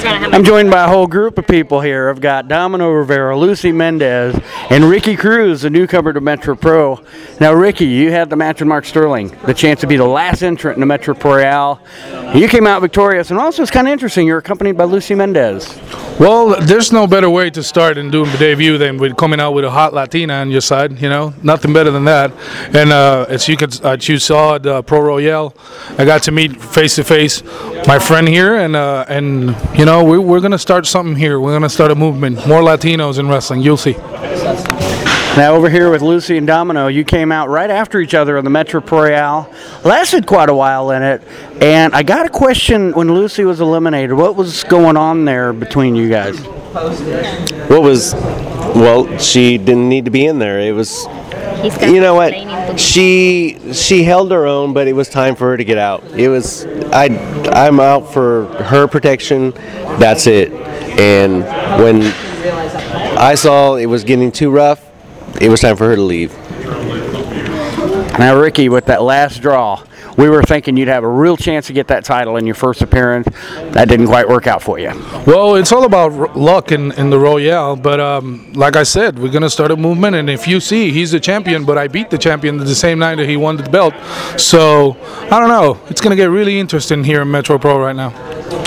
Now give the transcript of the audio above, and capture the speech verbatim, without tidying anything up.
I'm joined by a whole group of people here. I've got Domino Rivera, Lucy Mendez, and Ricky Cruz, the newcomer to Metro Pro. Now, Ricky, you had the match with Mark Sterling, the chance to be the last entrant in the Metro Pro Royale. You came out victorious, and also it's kind of interesting, you're accompanied by Lucy Mendez. Well, there's no better way to start and doing the debut than with coming out with a hot Latina on your side. You know, nothing better than that. And uh, as you could, uh, you saw at the Pro Royale, I got to meet face to face my friend here, and uh, and you know, we, we're gonna start something here. We're gonna start a movement. More Latinos in wrestling. You'll see. Now over here with Lucy and Domino, you came out right after each other on the Metro Pro Royale. Lasted quite a while in it, and I got a question when Lucy was eliminated. What was going on there between you guys? What was, well, she didn't need to be in there. It was, you know what, she she held her own, but it was time for her to get out. It was, I, I'm out for her protection, that's it. And when I saw it was getting too rough, it was time for her to leave. Now, Ricky, with that last draw, we were thinking you'd have a real chance to get that title in your first appearance. That didn't quite work out for you. Well, it's all about r- luck in, in the Royale, but um, like I said, we're going to start a movement, and if you see, he's the champion, but I beat the champion the same night that he won the belt. So, I don't know. It's going to get really interesting here in Metro Pro right now.